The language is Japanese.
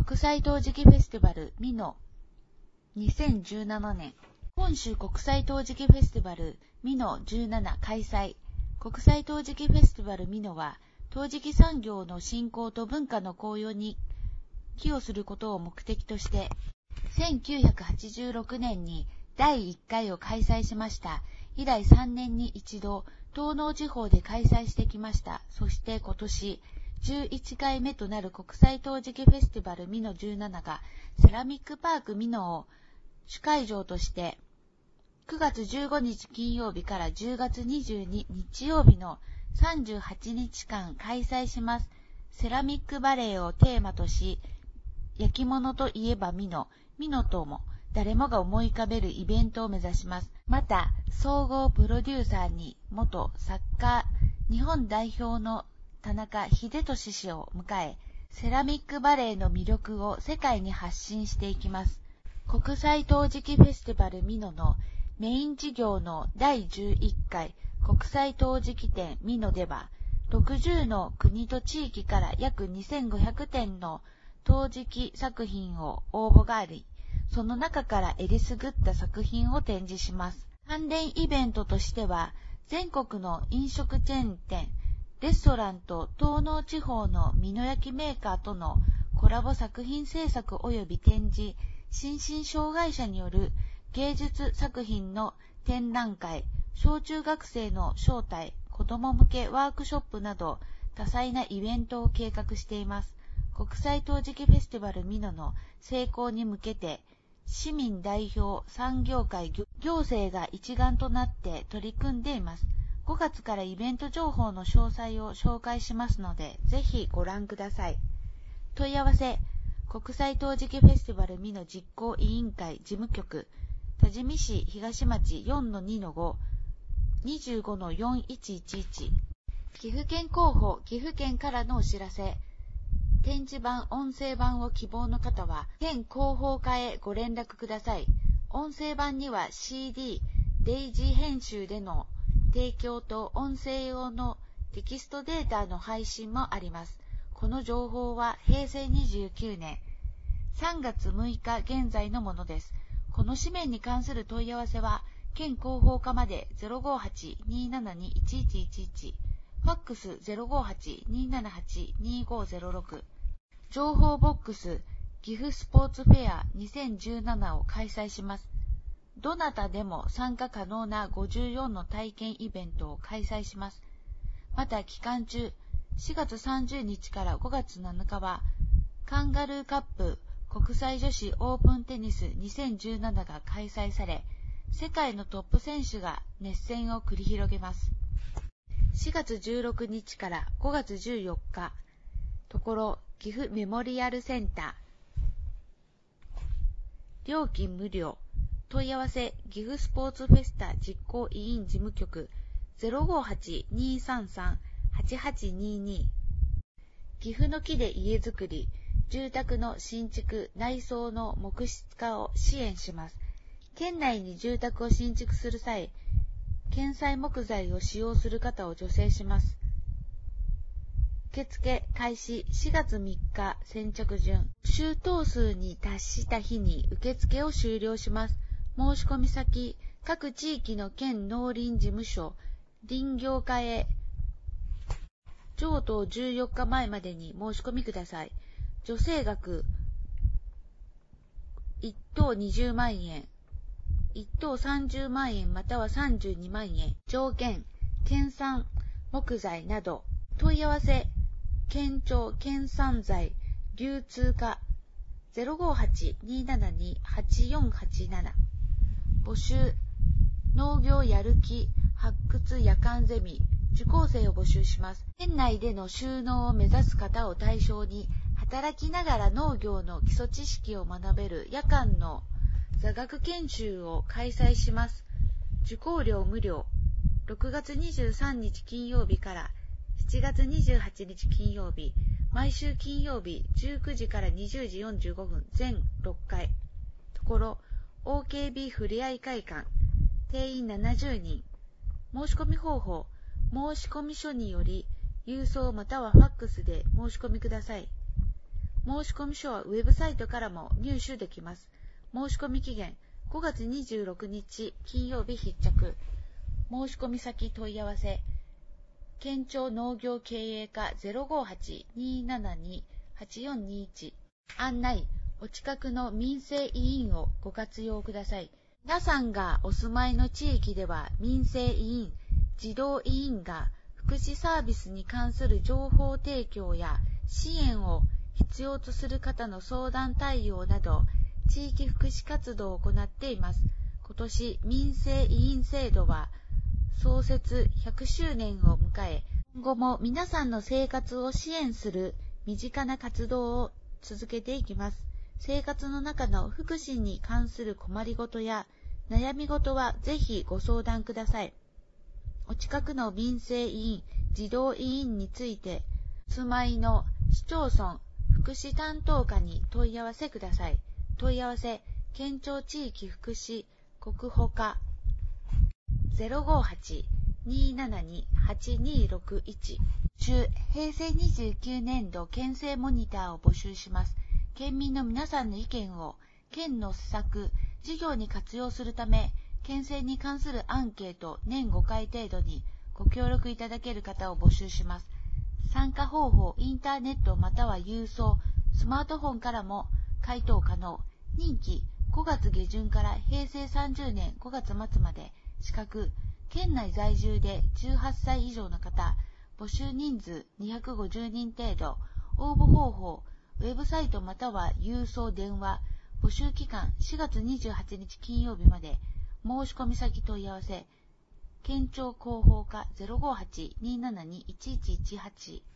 国際陶磁器フェスティバル美濃2017年本州国際陶磁器フェスティバル美濃17開催。国際陶磁器フェスティバル美濃は陶磁器産業の振興と文化の向揚に寄与することを目的として1986年に第1回を開催しました。以来3年に一度東濃地方で開催してきました。そして今年11回目となる国際陶磁器フェスティバル美濃17がセラミックパーク美濃を主会場として9月15日金曜日から10月22日曜日の38日間開催します。セラミックバレーをテーマとし、焼き物といえば美濃とも誰もが思い浮かべるイベントを目指します。また、総合プロデューサーに元サッカー日本代表の田中秀俊氏を迎え、セラミックバレーの魅力を世界に発信していきます。国際陶磁器フェスティバル美濃のメイン事業の第11回国際陶磁器展美濃では、60の国と地域から約2500点の陶磁器作品を応募があり、その中からえりすぐった作品を展示します。関連イベントとしては、全国の飲食チェーン店、レストランと東濃地方の美濃焼メーカーとのコラボ作品制作及び展示、心身障害者による芸術作品の展覧会、小中学生の招待、子ども向けワークショップなど多彩なイベントを計画しています。国際陶磁器フェスティバル美濃の成功に向けて、市民代表、産業界、行政が一丸となって取り組んでいます。5月からイベント情報の詳細を紹介しますので、ぜひご覧ください。問い合わせ、国際陶磁器フェスティバル美濃実行委員会事務局、多治見市東町 4-2-5、25-4111。岐阜県広報、岐阜県からのお知らせ。展示版、音声版を希望の方は、県広報課へご連絡ください。音声版には CD、デイジー編集での提供と音声用のテキストデータの配信もあります。この情報は平成29年3月6日現在のものです。この紙面に関する問い合わせは、県広報課まで 058-272-1111、ファックス 058-278-2506、情報ボックス岐阜スポーツフェア2017を開催します。どなたでも参加可能な54の体験イベントを開催します。また期間中、4月30日から5月7日は、カンガルーカップ国際女子オープンテニス2017が開催され、世界のトップ選手が熱戦を繰り広げます。4月16日から5月14日、ところ岐阜メモリアルセンター。料金無料。問い合わせ、岐阜スポーツフェスタ実行委員事務局 058-233-8822。岐阜の木で家づくり、住宅の新築、内装の木質化を支援します。県内に住宅を新築する際、県産木材を使用する方を助成します。受付開始4月3日先着順。周到数に達した日に受付を終了します。申し込み先、各地域の県農林事務所、林業課へ、上等14日前までに申し込みください。助成額、1等20万円、1等30万円または32万円。条件、県産木材など。問い合わせ、県庁県産材流通課 058-272-8487。募集、農業やる気発掘夜間ゼミ、受講生を募集します。県内での就農を目指す方を対象に、働きながら農業の基礎知識を学べる夜間の座学研修を開催します。受講料無料。6月23日金曜日から7月28日金曜日、毎週金曜日19時から20時45分全6回。ところ、OKB ふれあい会館、定員70人。申し込み方法、申し込み書により、郵送またはファックスで申し込みください。 申込書はウェブサイトからも入手できます。申し込み期限5月26日金曜日必着。申し込み先問い合わせ県庁農業経営課 058-272-8421 案内お近くの民生委員をご活用ください。皆さんがお住まいの地域では民生委員、児童委員が福祉サービスに関する情報提供や支援を必要とする方の相談対応など地域福祉活動を行っています。今年民生委員制度は創設100周年を迎え、今後も皆さんの生活を支援する身近な活動を続けていきます。生活の中の福祉に関する困りごとや悩みごとはぜひご相談ください。お近くの民生委員、児童委員について、住まいの市町村福祉担当課に問い合わせください。問い合わせ、県庁地域福祉国保課 058-272-8261 中、平成29年度県政モニターを募集します。県民の皆さんの意見を県の施策、事業に活用するため、県政に関するアンケート年5回程度にご協力いただける方を募集します。参加方法、インターネットまたは郵送、スマートフォンからも回答可能。任期5月下旬から平成30年5月末まで。資格、県内在住で18歳以上の方。募集人数250人程度。応募方法、ウェブサイトまたは郵送電話。募集期間4月28日金曜日まで。申し込み先問い合わせ。県庁広報課 058-272-1118